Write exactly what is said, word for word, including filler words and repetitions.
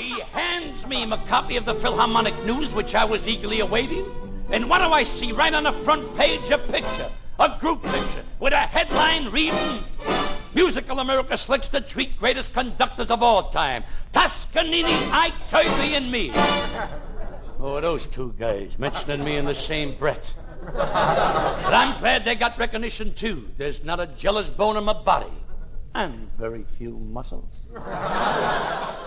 He hands me my copy of the Philharmonic News, which I was eagerly awaiting. And what do I see right on the front page? A picture, a group picture, with a headline reading, Musical America selects the three greatest conductors of all time, Toscanini, Ike Turvey, and me. Oh, those two guys mentioning me in the same breath. But I'm glad they got recognition, too. There's not a jealous bone in my body, and very few muscles.